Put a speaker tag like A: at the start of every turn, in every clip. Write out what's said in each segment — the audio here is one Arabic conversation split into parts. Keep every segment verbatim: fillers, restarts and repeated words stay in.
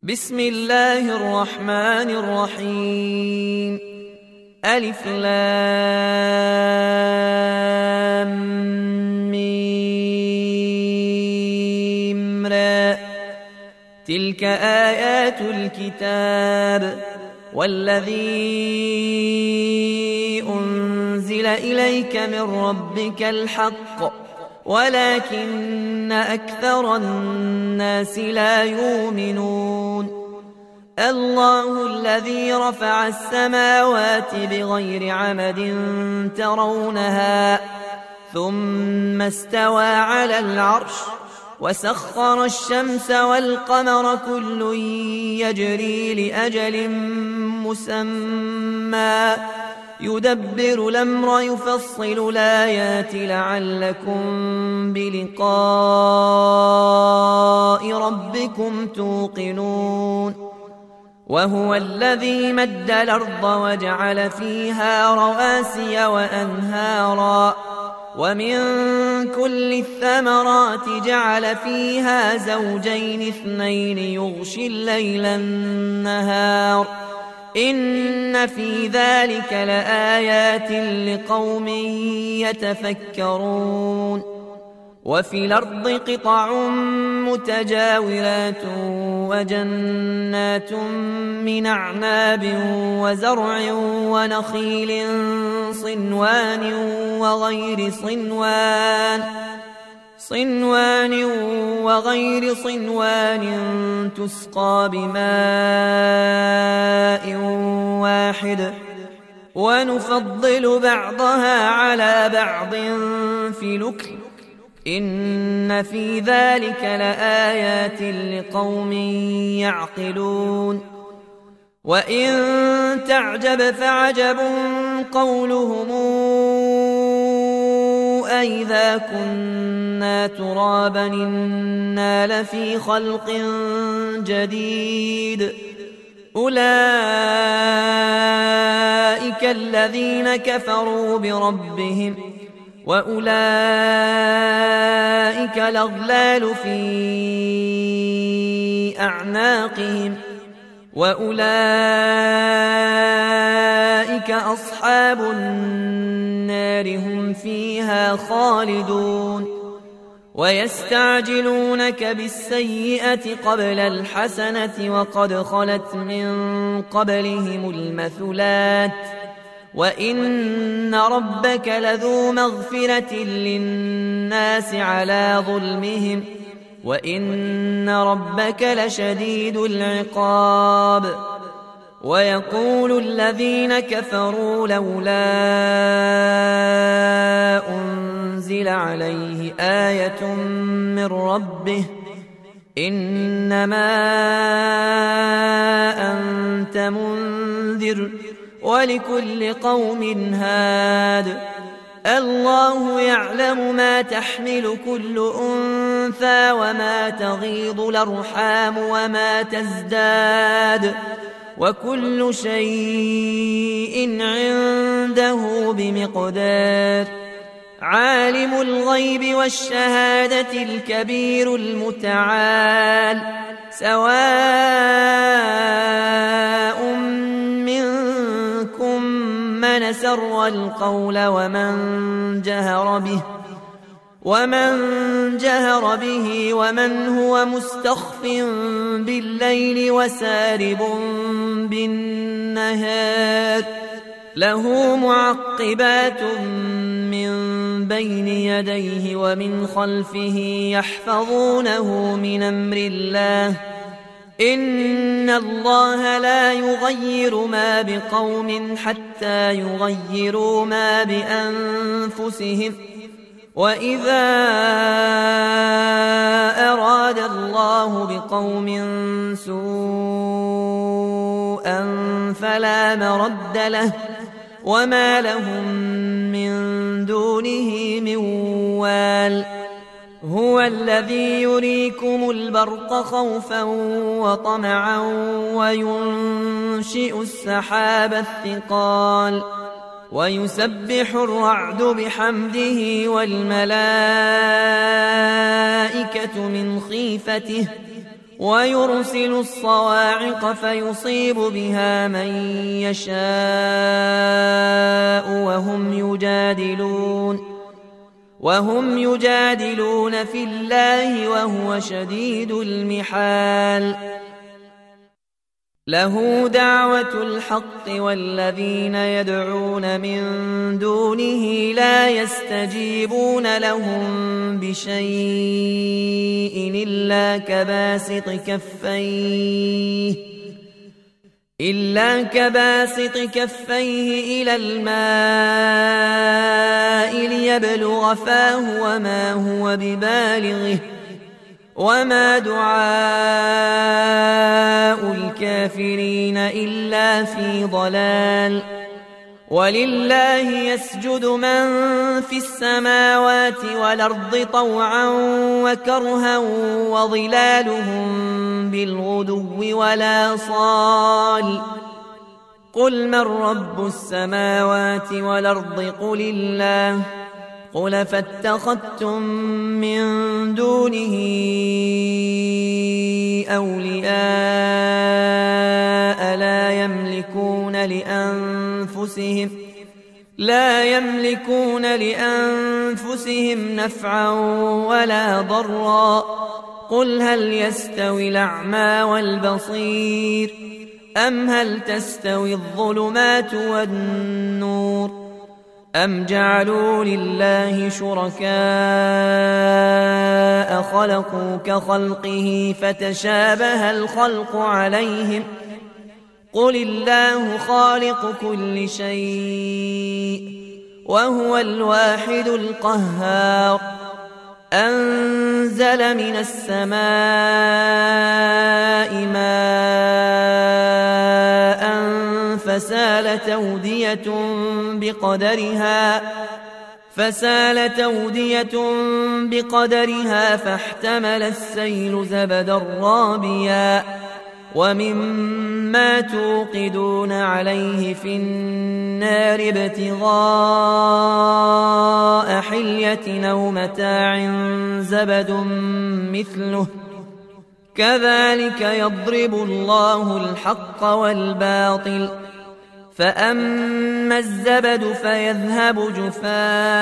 A: بسم الله الرحمن الرحيم. ألف لام ميم را. تلك آيات الكتاب والذي أنزل إليك من ربك الحق ولكن أكثر الناس لا يؤمنون. الله الذي رفع السماوات بغير عمد ترونها ثم استوى على العرش وسخر الشمس والقمر كل يجري لأجل مسمى يدبر الأمر يفصل الآيات لعلكم بلقاء ربكم توقنون. وهو الذي مد الأرض وجعل فيها رواسي وأنهارا ومن كل الثمرات جعل فيها زوجين اثنين يغشي الليل النهار إن في ذلك لآيات لقوم يتفكرون. وفي الأرض قطع متجاورات وجنات من أعناب وزرع ونخيل صنوان وغير صنوان صنوان وغير صنوان تسقى بماء واحد ونفضل بعضها على بعض في الأكل إن في ذلك لآيات لقوم يعقلون. وإن تعجب فعجب قولهم أئذا كنا ترابا إنا لفي خلق جديد أولئك الذين كفروا بربهم وأولئك الأغلال في أعناقهم وأولئك أصحاب النار هم فيها خالدون. ويستعجلونك بالسيئة قبل الحسنة وقد خلت من قبلهم المثلات وإن ربك لذو مغفرة للناس على ظلمهم وإن ربك لشديد العقاب. ويقول الذين كفروا لولا أنزل عليه آية من ربه إنما أنت منذر ولكل قوم هاد الله يعلم ما تحمل كل أنثى وما تغيض الأرحام وما تزداد وكل شيء عنده بمقدار. عالم الغيب والشهادة الكبير المتعال سواء منكم من سر القول ومن جهر به ومن جهر به ومن هو مستخف بالليل وسارب بالنهار له معقبات من بين يديه ومن خلفه يحفظونه من أمر الله إن الله لا يغير ما بقوم حتى يغيروا ما بأنفسهم وإذا أراد الله بقوم سوءا فلا مرد له وما لهم من دونه من وال. هو الذي يريكم البرق خوفا وطمعا وينشئ السحاب الثقال ويسبح الرعد بحمده والملائكة من خيفته ويرسل الصواعق فيصيب بها من يشاء وهم يجادلون وهم يجادلون في الله وهو شديد المحال. له دعوة الحق والذين يدعون من دونه لا يستجيبون لهم بشيء إلا كباسط كفيه إلا كباسط كفيه إلى الماء ليبلغ فاه وما هو ببالغه وما دعاء الكافرين إلا في ضلال. ولله يسجد من في السماوات والأرض طوعا وكرها وظلالهم بالغدو ولا صال. قل من رب السماوات والأرض قل الله قل فاتخذتم من دونه أولياء لا يملكون لأنفسهم لا يملكون لأنفسهم نفعا ولا ضرا. قل هل يستوي الأعمى والبصير أم هل تستوي الظلمات والنور أم جعلوا لله شركاء خلقوا كخلقه فتشابه الخلق عليهم قل الله خالق كل شيء وهو الواحد القهار. أنزل من السماء ماء فسالت أودية بقدرها فسالت أودية بقدرها فاحتمل السيل زبدا رابيا ومما توقدون عليه في النار ابتغاء حلية أو متاع زبد مثله كذلك يضرب الله الحق والباطل. فأما الزبد فيذهب جفاء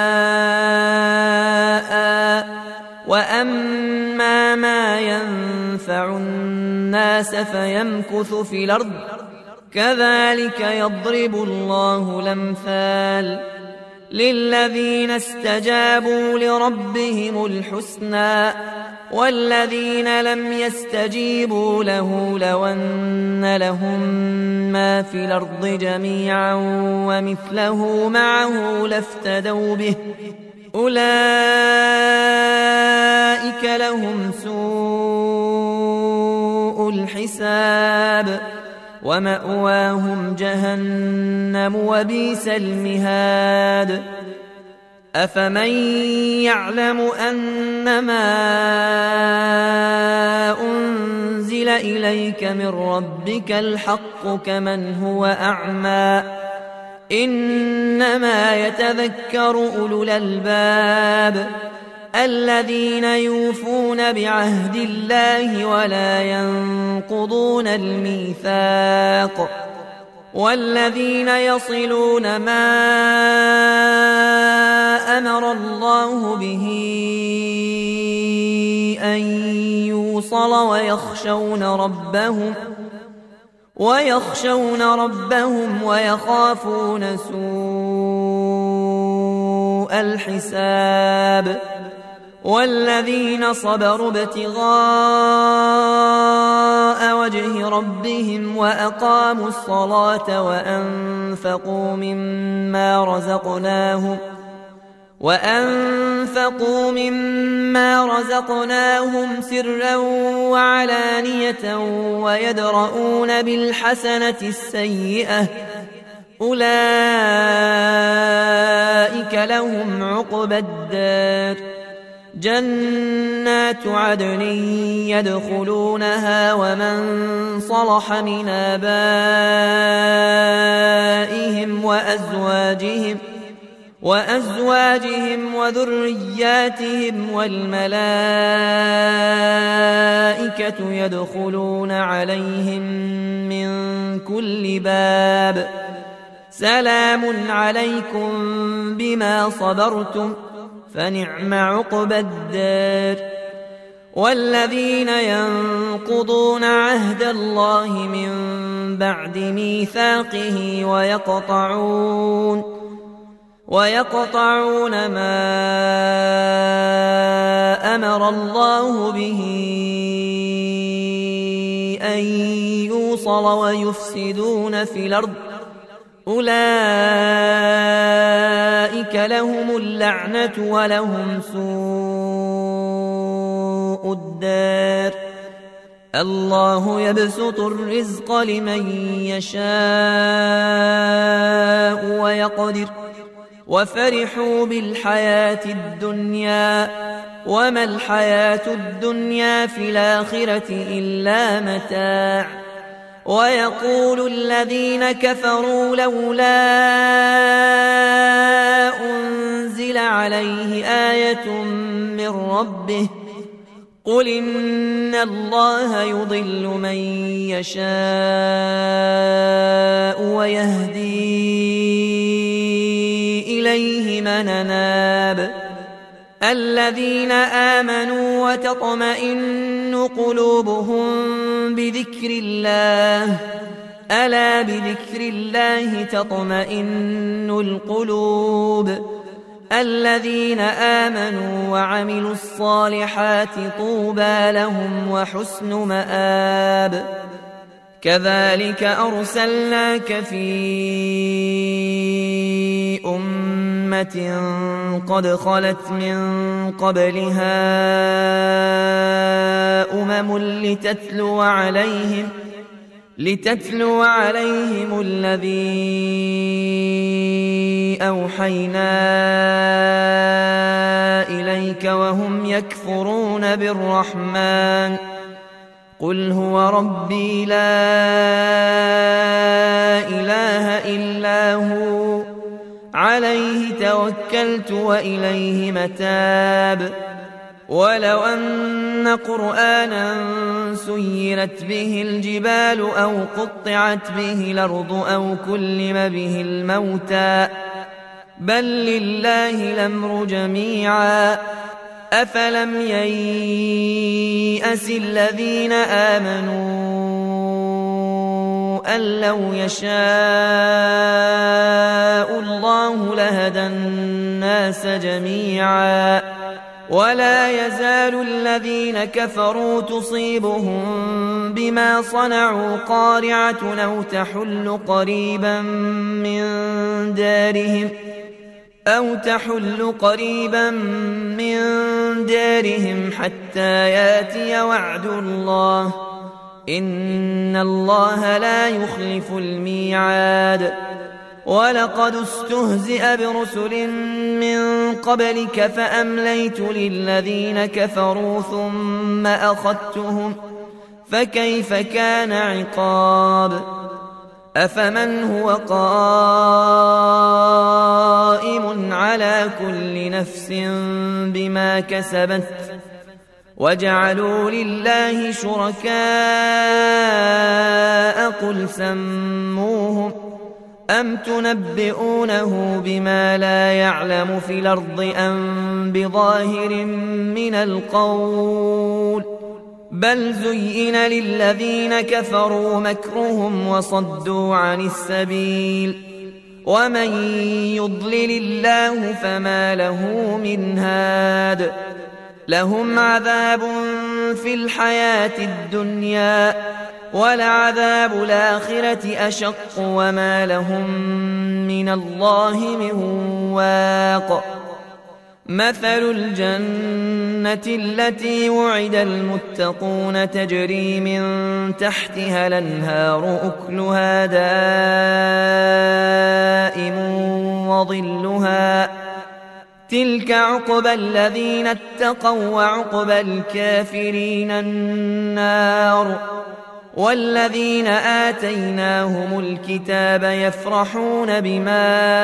A: وأما ما ينفع الناس فيمكث في الأرض كذلك يضرب الله الأمثال. للذين استجابوا لربهم الحسنى والذين لم يستجيبوا له لو أن لهم ما في الأرض جميعا ومثله معه لافتدوا به أولئك لهم سوء الحساب ومأواهم جهنم وبئس المهاد. أفمن يعلم أنما أنزل إليك من ربك الحق كمن هو أعمى إنما يتذكر أولو الألباب الذين يوفون بعهد الله ولا ينقضون الميثاق والذين يصلون ما أمر الله به أن يوصل ويخشون ربهم ويخشون ربهم ويخافون سوء الحساب. والذين صبروا ابتغاء وجه ربهم وأقاموا الصلاة وأنفقوا مما رزقناهم وأنفقوا مما رزقناهم سرا وعلانية ويدرؤون بالحسنة السيئة أولئك لهم عقبى الدار جنات عدن يدخلونها ومن صلح من آبائهم وأزواجهم وأزواجهم وذرياتهم والملائكة يدخلون عليهم من كل باب سلام عليكم بما صبرتم فنعم عقبى الدار. والذين ينقضون عهد الله من بعد ميثاقه ويقطعون ويقطعون ما أمر الله به أن يوصل ويفسدون في الأرض أولئك لهم اللعنة ولهم سوء الدار. الله يبسط الرزق لمن يشاء ويقدر وفرحوا بالحياة الدنيا وما الحياة الدنيا في الآخرة إلا متاع. ويقول الذين كفروا لولا أنزل عليه آية من ربه قل إن الله يضل من يشاء ويهدي إليه من أناب. الذين آمنوا وتطمئن قلوبهم بذكر الله ألا بذكر الله تطمئن القلوب. الذين آمنوا وعملوا الصالحات طوبى لهم وحسن مآب. كذلك أرسلناك في أمة قد خلت من قبلها أمم لتتلو عليهم لتتلو عليهم الذي أوحينا إليك وهم يكفرون بالرحمن قل هو ربي لا إله إلا هو عليه توكلت وإليه متاب. ولو أن قرآنا سيرت به الجبال أو قطعت به الأرض أو كلم به الموتى بل لله الأمر جميعا أفلم ييأس الذين آمنوا أن لو يشاء الله لهدى الناس جميعا ولا يزال الذين كفروا تصيبهم بما صنعوا قارعة أو تحل قريبا من دارهم أو تحل قريبا من دارهم حتى ياتي وعد الله إن الله لا يخلف الميعاد. ولقد استهزئ برسل من قبلك فأمليت للذين كفروا ثم أخذتهم فكيف كان عقاب. أفمن هو قائم على كل نفس بما كسبت وجعلوا لله شركاء قل سموهم أم تنبئونه بما لا يعلم في الأرض أم بظاهر من القول بل زين للذين كفروا مكرهم وصدوا عن السبيل ومن يضلل الله فما له من هاد. لهم عذاب في الحياة الدنيا ولعذاب الآخرة أشق وما لهم من الله من واق. مثل الجنة التي وعد المتقون تجري من تحتها الأنهار أكلها دائم وظلها تلك عقبى الذين اتقوا وعقبى الكافرين النار والذين آتيناهم الكتاب يفرحون بما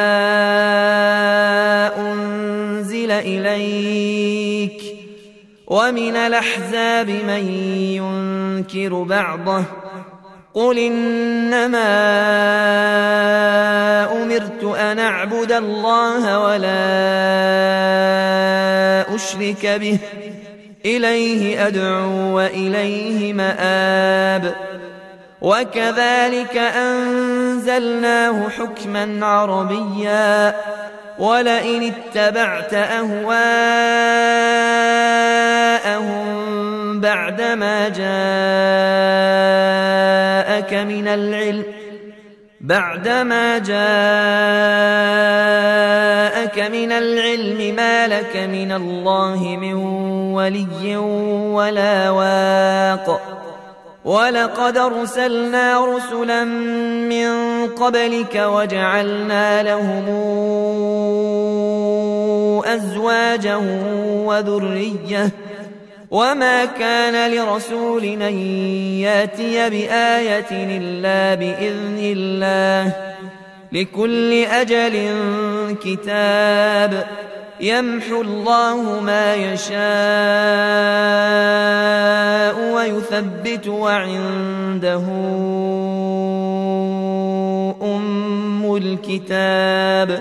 A: أنزل إليك ومن الأحزاب من ينكر بعضه قل إنما أمرت أن أعبد الله ولا أشرك به إليه أدعو وإليه مآب وكذلك أنزلناه حكما عربيا ولئن اتبعت أهواءهم بعدما جاءك من العلم بعدما جاءك من العلم ما لك من الله من ولي ولا واق ولقد أرسلنا رسلا من قبلك وجعلنا لهم أزواجا وذرية وما كان لرسول أن ياتي بآية إلا بإذن الله لكل أجل كتاب يمحو الله ما يشاء ويثبت وعنده أم الكتاب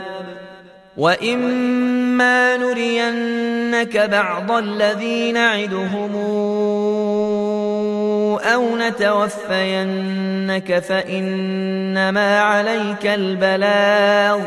A: وإما نرينك بعض الذي نعدهم أو نتوفينك فإنما عليك البلاغ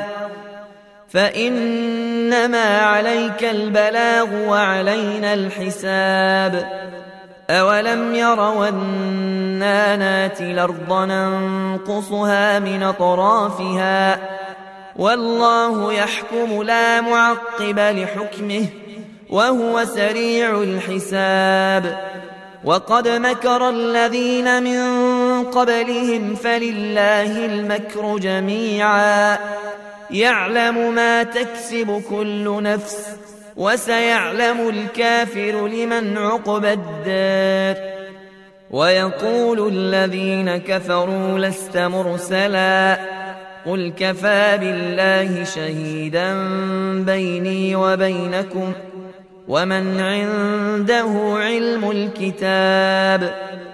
A: فإنما عليك البلاغ وعلينا الحساب أولم يروا أنا ناتي الأرض ننقصها من أطرافها والله يحكم لا معقب لحكمه وهو سريع الحساب وقد مكر الذين من قبلهم فلله المكر جميعا يعلم ما تكسب كل نفس وسيعلم الكافر لمن عقبى الدار ويقول الذين كفروا لست مرسلا قل كفى بالله شهيدا بيني وبينكم ومن عنده علم الكتاب